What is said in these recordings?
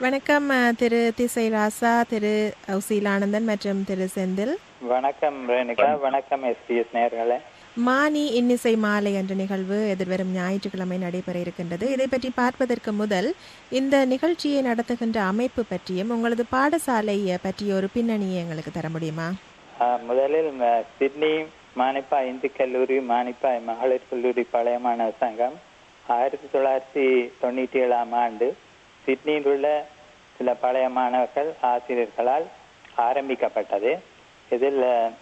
வணக்கம் திரு திசை ராசா, திரு உசீலானந்தன் மற்றும் திரு செந்தில். வணக்கம் ரேணுகா. வணக்கம் எஸ்பிஎஸ் நேயர்களே. மானி இன்னிசை மாலை என்ற நிகழ்வு எதிர்வரும் ஞாயிற்றுக்கிழமை நடைபெற இருக்கின்றது. இதை பற்றி பார்ப்பதற்கு முதல் இந்த நிகழ்ச்சியை நடத்துகின்ற அமைப்பு பற்றியும் உங்களது பாடசாலை பற்றிய ஒரு பின்னணியை எங்களுக்கு தர முடியுமா? முதலில் சிட்னி மானிப்பா இந்து கல்லூரி, மானிப்பா மகளிர் கல்லூரி பழைய மாணவர் சங்கம் 1997 ஆண்டு சிட்னியில் உள்ள சில பழைய மாணவர்கள் ஆசிரியர்களால் ஆரம்பிக்கப்பட்டது. இதில்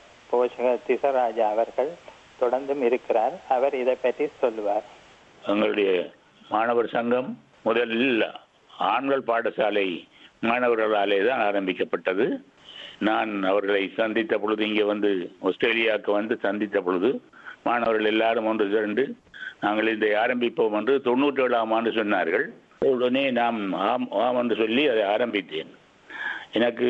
போஷகர் திசராஜா அவர்கள் தொடர்ந்தும் இருக்கிறார். அவர் இதை பற்றி சொல்லுவார். எங்களுடைய மாணவர் சங்கம் முதலில் ஆண்கள் பாடசாலை மாணவர்களாலே தான் ஆரம்பிக்கப்பட்டது. நான் அவர்களை சந்தித்த பொழுது, இங்கே வந்து ஆஸ்திரேலியாவுக்கு வந்து சந்தித்த பொழுது மாணவர்கள் எல்லாரும் ஒன்று திரண்டு நாங்கள் இதை ஆரம்பிப்போம் என்று 97ஆம் ஆண்டு சொன்னார்கள். உடனே நாம் ஆம் என்று சொல்லி அதை ஆரம்பித்தேன். எனக்கு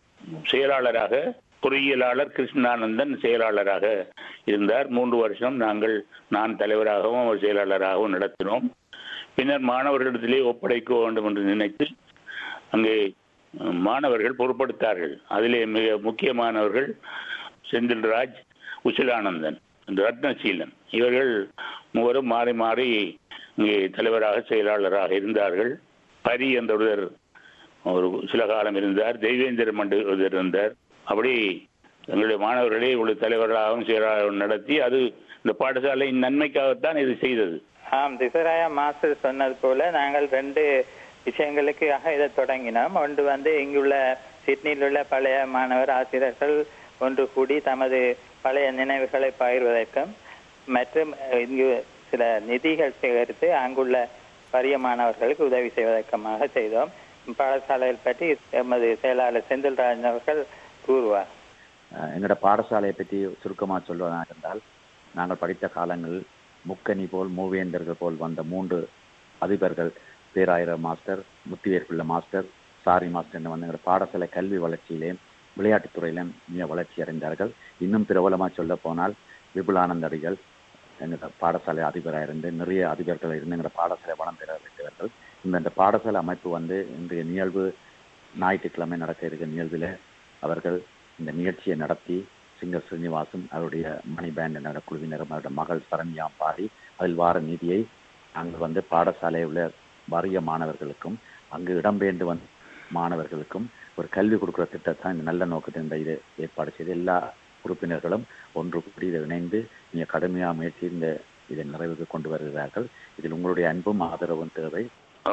செயலாளராக பொறியியலாளர் கிருஷ்ணானந்தன் செயலாளராக இருந்தார். 3 வருஷம் நான் தலைவராகவும் அவர் செயலாளராகவும் நடத்தினோம். பின்னர் மாணவர்களிடத்திலே ஒப்படைக்க வேண்டும் என்று நினைத்து அங்கே மாணவர்கள் பொறுப்படுத்தார்கள். அதிலே மிக முக்கியமானவர்கள் செந்தில்ராஜ், உசிலானந்தன், ரத்னசீலன். இவர்கள் மூவரும் மாறி மாறி இங்கே தலைவராக செயலாளராக இருந்தார்கள். பரி என்றொருவர் ஒரு சில காலம் இருந்தார். தெய்வேந்திர மண்டர் இருந்தார். அப்படி எங்களுடைய மாணவர்களே இவ்வளவு தலைவர்களாகவும் செயலாளர்கள் நடத்தி அது இந்த பாடசாலையின் நன்மைக்காகத்தான் இது செய்தது. ஆம், திசராயா மாஸ்டர் சொன்னது போல நாங்கள் 2 விஷயங்களுக்காக இதை தொடங்கினோம். ஒன்று வந்து இங்குள்ள சிட்னியில் உள்ள பழைய மாணவர் ஆசிரியர்கள் ஒன்று கூடி தமது பழைய நினைவுகளை பகிர்வதற்கும், மற்றும் இங்கு சில நிதிகள் சேகரித்து அங்குள்ள பரிய மாணவர்களுக்கு உதவி செய்வதற்குமாக செய்தோம். பாடசாலையை பற்றி எமது செயலாளர் செந்தில்ராஜ் அவர்கள் கூறுவார். எங்களோட பாடசாலையை பற்றி சுருக்கமாக சொல்வதாக இருந்தால், நாங்கள் படித்த காலங்கள் முக்கணி போல் மூவேந்தர்கள் போல் வந்த 3 அதிபர்கள், பேராயிரம் மாஸ்டர், முத்திவேர் பிள்ளை மாஸ்டர், சாரி மாஸ்டர் வந்து எங்களோட பாடசாலை கல்வி வளர்ச்சியிலேயும் விளையாட்டுத்துறையிலும் மிக வளர்ச்சி அடைந்தார்கள். இன்னும் பிரபலமாக சொல்ல போனால் விபுலானந்த அடிகள் எங்களோட பாடசாலை அதிபராக இருந்து நிறைய அதிபர்கள் இருந்து எங்களோட பாடசாலை வளம் பெற வைத்தவர்கள். இந்த பாடசாலை அமைப்பு வந்து இன்றைய நிகழ்வு ஞாயிற்றுக்கிழமை நடக்க இருக்கிற நிகழ்வில் அவர்கள் இந்த நிகழ்ச்சியை நடத்தி சிங்கர் ஸ்ரீனிவாசன் அவருடைய மணி பேண்ட் என்ற குழுவினரும் அவருடைய மகள் சரண்யாம் பாடி அதில் வார நிதியை நாங்கள் வந்து பாடசாலையில் உள்ள வறிய மாணவர்களுக்கும் அங்கு இடம்பெயர்ந்து வந்த மாணவர்களுக்கும் ஒரு கல்வி கொடுக்குற திட்டத்தை இந்த நல்ல நோக்கத்தை இந்த இது ஏற்பாடு செய்து எல்லா உறுப்பினர்களும் ஒன்று கூடி இதை இணைந்து மிக கடுமையாக முயற்சி இதை நிறைவுக்கு கொண்டு வருகிறார்கள். இதில் உங்களுடைய அன்பும் ஆதரவும் தேவை.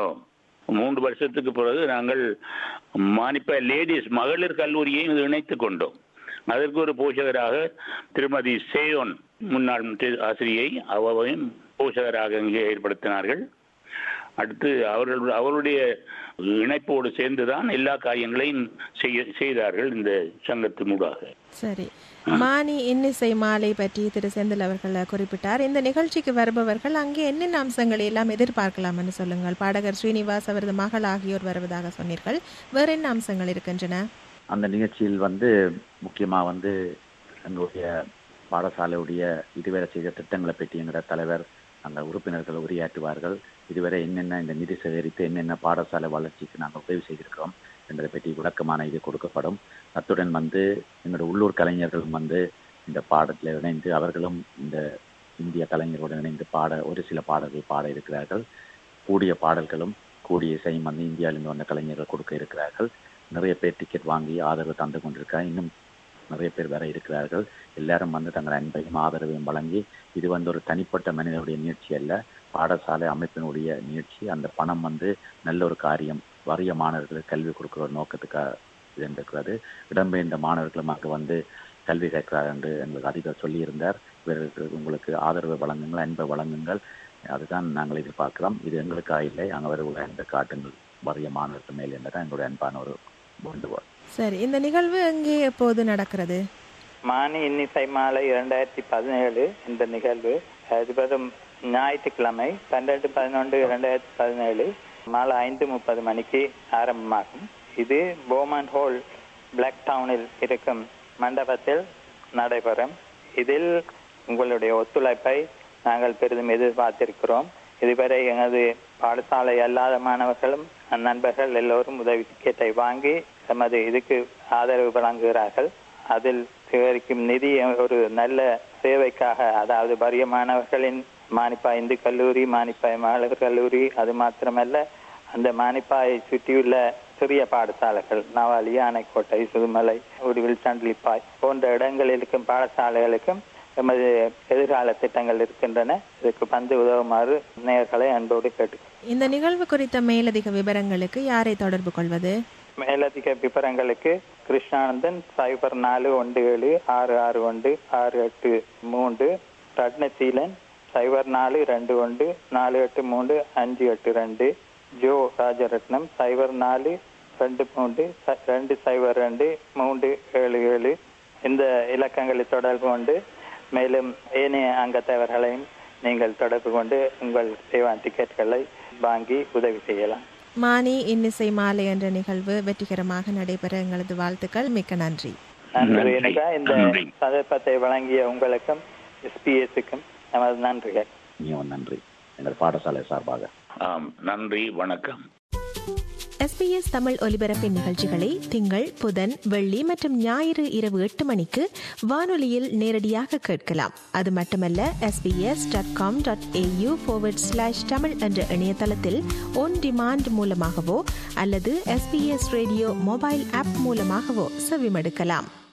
3 வருஷத்துக்கு பிறகு நாங்கள் மானிப்பா லேடிஸ் மகளிர் கல்லூரியையும் இணைத்துக் கொண்டோம். அதற்கு ஒரு போஷகராக திருமதி சேயோன் முன்னாள் ஆசிரியை அவரையும் போஷகராக இங்கே ஏற்படுத்தினார்கள். அடுத்து அவருடைய இணைப்போடு சேர்ந்துதான் எல்லா காரியங்களையும் செய்தார்கள் இந்த சங்கத்தின் ஊடாக. சரி, மானி இன்னிசை மாலை பற்றி திரு செந்தில் அவர்கள் குறிப்பிட்டார். இந்த நிகழ்ச்சிக்கு வருபவர்கள் அங்கே என்னென்ன அம்சங்களை எல்லாம் எதிர்பார்க்கலாம் என்று சொல்லுங்கள். பாடகர் ஸ்ரீனிவாஸ், அவரது மகள் ஆகியோர் வருவதாக சொன்னீர்கள். வேற என்ன அம்சங்கள் இருக்கின்றன? அந்த நிகழ்ச்சியில் வந்து முக்கியமாக வந்து எங்களுடைய பாடசாலையுடைய இதுவரை செய்த திட்டங்களை பற்றி எங்களோட தலைவர் அந்த உறுப்பினர்கள் உரையாற்றுவார்கள். இதுவரை என்னென்ன இந்த நிதி சேகரித்து என்னென்ன பாடசாலை வளர்ச்சிக்கு நாங்கள் உதவி செய்திருக்கிறோம் என்பதை பற்றி விளக்கமான இது கொடுக்கப்படும். அத்துடன் வந்து எங்களோட உள்ளூர் கலைஞர்களும் வந்து இந்த பாடத்தில் இணைந்து அவர்களும் இந்த இந்திய கலைஞர்களுடன் இணைந்து ஒரு சில பாடல்கள் பாட இருக்கிறார்கள். கூடிய பாடல்களும் கூடிய இசையும் வந்து இந்தியாவிலிருந்து வந்த கலைஞர்கள் கொடுக்க இருக்கிறார்கள். நிறைய பேர் டிக்கெட் வாங்கி ஆதரவு தந்து கொண்டிருக்காங்க. இன்னும் நிறைய பேர் வர இருக்கிறார்கள். எல்லாரும் வந்து தங்கள் அன்பையும் ஆதரவையும் வழங்கி, இது வந்து ஒரு தனிப்பட்ட மனிதனுடைய நிகழ்ச்சி அல்ல, பாடசாலை அமைப்பினுடைய நிகழ்ச்சி. அந்த பணம் வந்து நல்ல ஒரு காரியம், வறிய மாணவர்களுக்கு கல்வி கொடுக்குற ஒரு நோக்கத்துக்காக இருக்கிறது. இடம்பெயர்ந்த மாணவர்களும் அங்கே வந்து கல்வி கேட்கிறார் என்று எங்களுக்கு அதிகம் சொல்லியிருந்தார். இவர்களுக்கு உங்களுக்கு ஆதரவை வழங்குங்கள், அன்பை வழங்குங்கள், அதுதான் நாங்கள் எதிர்பார்க்கிறோம். இது எங்களுக்காக இல்லை, அங்கே வருகிற அன்பை காட்டுங்கள் வறிய மாணவர்கள் மேல் என்றதான் எங்களுடைய அன்பான ஒரு வேண்டுகோள். சரி, இந்த நிகழ்வு எங்கே எப்போது நடக்கிறது? மானி இன்னிசை மாலை 2017 இந்த நிகழ்வு வரும் ஞாயிற்றுக்கிழமை 12/11/2017 மாலை 5:30 மணிக்கு ஆரம்பமாகும். இது போமன் ஹோல் பிளாக் டவுனில் இருக்கும் மண்டபத்தில் நடைபெறும். இதில் உங்களுடைய ஒத்துழைப்பை நாங்கள் பெரிதும் எதிர்பார்த்திருக்கிறோம். இதுவரை எனது பாடசாலை அல்லாத மாணவர்களும் நண்பர்கள் எல்லோரும் உதவி டிக்கெட்டை வாங்கி தமது இதுக்கு ஆதரவு வழங்குகிறார்கள். அதில் சேகரிக்கும் நிதி ஒரு நல்ல சேவைக்காக, அதாவது வறிய மாணவர்களின் மானிப்பா இந்து கல்லூரி, மானிப்பாய் மகளிர் கல்லூரி, அது மாத்திரமல்ல அந்த மானிப்பாயை சுற்றியுள்ள சிறிய பாடசாலைகள் நவாலி, ஆனைக்கோட்டை, சுதுமலை, உடுவில், சண்டிலிப்பாய் போன்ற இடங்களில் இருக்கும் பாடசாலைகளுக்கும் எமது எதிர்கால திட்டங்கள் இருக்கின்றன. இதுக்கு வந்து உதவுமாறு நேயர்களை அன்போடு கேட்டு. இந்த நிகழ்வு குறித்த மேலதிக விவரங்களுக்கு யாரை தொடர்பு கொள்வது? மேலதிக விவரங்களுக்கு கிருஷ்ணானந்தன் 0417661683, ரத்னசீலன் 0421483582, ஜோ ராஜரத்னம் 0423202377 இந்த இலக்கங்களை தொடர்பு கொண்டு, மேலும் ஏனைய அங்கத்தவர்களையும் நீங்கள் தொடர்பு கொண்டு உங்கள் தேவான் டிக்கெட்களை வாங்கி உதவி செய்யலாம். மானி இன்னிசை மாலை என்ற நிகழ்வு வெற்றிகரமாக நடைபெற எங்களது வாழ்த்துக்கள். மிக்க நன்றி. நன்றி. இந்த சந்தர்ப்பத்தை வழங்கிய உங்களுக்கும் SPS-க்கும் நமது நன்றிகள். நன்றி எங்கள் பாடசாலை சார்பாக. நன்றி, வணக்கம். SBS தமிழ் ஒலிபரப்பின் நிகழ்ச்சிகளை திங்கள், புதன், வெள்ளி மற்றும் ஞாயிறு இரவு 8 மணிக்கு வானொலியில் நேரடியாக கேட்கலாம். அது மட்டுமல்ல, sbs.com.au/tamil என்ற இணையதளத்தில் ஒன் டிமாண்ட் மூலமாகவோ அல்லது SBS ரேடியோ மொபைல் ஆப் மூலமாகவோ செவிமடுக்கலாம்.